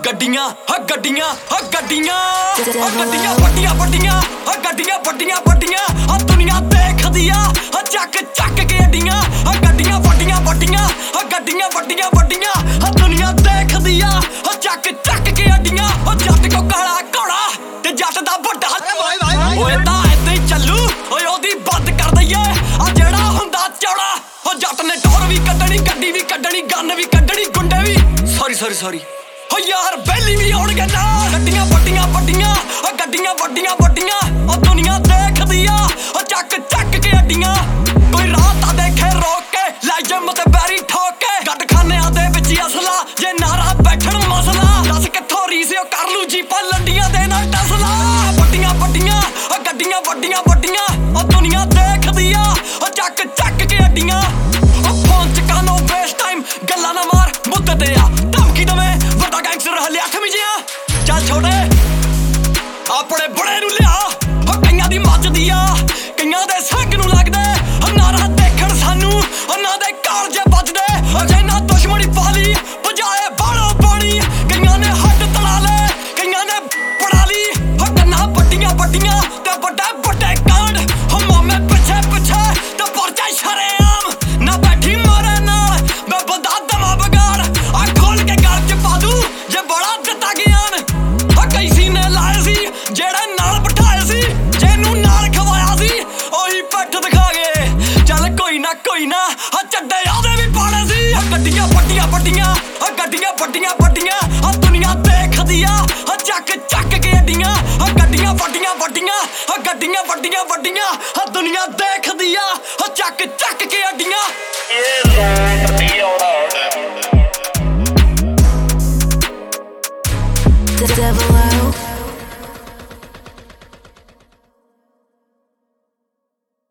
ਗੱਡੀਆਂ ਗੱਡੀਆਂ ਗੱਡੀਆਂ ਗੱਡੀਆਂ ਵੱਡੀਆਂ ਵੱਡੀਆਂ ਗੱਡੀਆਂ ਵੱਡੀਆਂ ਵੱਡੀਆਂ ਦੁਨੀਆ ਦੇਖਦੀ ਆ ਚੱਕ ਚੱਕ ਕੇ ਅੱਡੀਆਂ ਗੱਡੀਆਂ ਵੱਡੀਆਂ ਵੱਡੀਆਂ ਗੱਡੀਆਂ ਵੱਡੀਆਂ ਵੱਡੀਆਂ ਦੁਨੀਆ ਦੇਖਦੀ ਆ ਚੱਕ ਚੱਕ ਕੇ ਅੱਡੀਆਂ ਜੱਟ ਕੋ ਕਾਲਾ ਘੋੜਾ ਤੇ ਜੱਟ ਦਾ ਵੱਡਾ ਓਏ ਤਾਂ ਏਦਾਂ ਹੀ ਚੱਲੂ ਓਏ ਉਹਦੀ ਬੰਦ ਕਰ ਦਈਏ ਜਿਹੜਾ ਹੁੰਦਾ ਚੌੜਾ ਜੱਟ ਨੇ ਟੋਰ ਵੀ ਕੱਢਣੀ ਗੱਡੀ ਵੀ ਕੱਢਣੀ ਗੰਨ ਵੀ ਕੱਢਣੀ ਗੁੰਡੇ ਵੀ ਸੌਰੀ ਓ ਯਾਰ ਬੈਲੀ ਵੀ ਆਉਣਗੇ ਨਾ ਗੱਡੀਆਂ ਵੱਡੀਆਂ ਵੱਡੀਆਂ ਗੱਡੀਆਂ ਵੱਡੀਆਂ ਵੱਡੀਆਂ ਦੁਨੀਆ ਦੇਖਦੀ ਆ ਚੱਕ ਚੱਕ ਕੇ ਅੱਡੀਆਂ ਕੋਈ ਰਾਹ ਤਾਂ ਦੇਖੇ ਰੋਕ ਕੇ ਲੈ ਜਿੰਮ ਤੇ ਬੈਰੀ ਠੋਕ ਕੇ ਗੱਡ ਖਾਨਿਆਂ ਦੇ ਵਿੱਚ ਅਸਲਾ ਜੇ ਨਾਰਾ ਬੈਠਣ ਮਸਲਾ ਦੱਸ ਕਿੱਥੋਂ ਰੀਸਿਓ ਕਰ ਲੂ ਜੀਪਾਂ ਲੰਡੀਆਂ ਦੇ ਨਾਲ ਟਸਲਾ ਵੱਡੀਆਂ ਵੱਡੀਆਂ ਗੱਡੀਆਂ ਵੱਡੀਆਂ ਵੱਡੀਆਂ ਦੁਨੀਆ ਦੇਖਦੀ ਆ ਚੱਕ ਚੱਕ ਕੇ ਅੱਡੀਆਂ ਫੋਨ ਚ ਕਾਨੋ ਵੇਸਟ ਟਾਈਮ ਗੱਲਾਂ ਨਾ ਮਾਰ ਮੁੱਦੇ ਤੇ ਆ ਧਮਕੀ ਦਵੇਂ ਵੱਡਾ ਗੈਂਗਸਟਰ ਹਲੇ 8ਵੀਂ ਜਿਹਾ ਚੱਲ ਛੋਟੇ ਆਪਣੇ ਬੜੇ ਨੂੰ ਲਿਆ ਕਈਆਂ ਦੀ ਮੱਚਦੀ ਆ ਕਈਆਂ ਦੇ ਸੰਗ ਨੂੰ ਲੱਗਦੇ ਨਾਰਾ ਦੇਖਣ ਸਾਨੂੰ ਉਹਨਾਂ ਦੇ ਕਾਲਜੇ ਵੱਜਦੇ ਜੇ ਨਾ ਦੁਸ਼ਮਣੀ ਪਾਲੀ ਬਜਾਏ ਬਾਲੋ ਪਾਣੀ ਕਈਆਂ ਨੇ ਹੱਡ ਤੜਾ ਲੈ ਕਈਆਂ ਨੇ ਪੜਾ ਲਈ ਕੰਨਾਂ ਵੱਡੀਆਂ ਵੱਡੀਆਂ ਤੇ ਵੱਡੇ ਵੱਡੇ ਕਾਂਡ ਮਾਮੇ ਪਿੱਛੇ ਪਿੱਛੇ ਤੇ ਪਰਚਾ ਸ਼ਰੇਆਮ ਨਾ ਬੈਠੀ ਮਾਰੇ ਨਾਲ ਮੈਂ ਬੰਦਾ ਦਮਾ ਬਗਾੜ ਆ ਖੋਲ ਕੇ ਗਲ ਚ ਪਾ ਦੂ ਜੇ ਬੜਾ ਦਿੱਤਾ ਗਿਆਨ ਕਈ ਸੀਨੇ ਲਾਏ ਸੀ ਜਿਹੜੇ ਨਾਲ ਬਿਠਾਏ ਸੀ ਜਿਹਨੂੰ ਨਾਲ ਖਵਾਇਆ ਸੀ ਉਹੀ ਪੱਟ ਦਿਖਾ ਗਏ ਚੱਲ ਕੋਈ ਨਾ ਚੱਡੇ ਉਹਦੇ ਵੀ ਪਾਲੇ ਸੀ ਗੱਡੀਆਂ ਵੱਡੀਆਂ ਵੱਡੀਆਂ ਗੱਡੀਆਂ ਵੱਡੀਆਂ ਵੱਡੀਆਂ ਦੁਨੀਆ ਦੇਖਦੀ ਆ ਚੱਕ ਚੱਕ ਕੇ ਅੱਡੀਆਂ ਗੱਡੀਆਂ ਵੱਡੀਆਂ ਵੱਡੀਆਂ ਗੱਡੀਆਂ ਵੱਡੀਆਂ ਵੱਡੀਆਂ ਦੁਨੀਆ ਦੇਖਦੀ ਆ ਚੱਕ ਚੱਕ ਕੇ ਅੱਡੀਆਂ The devil out.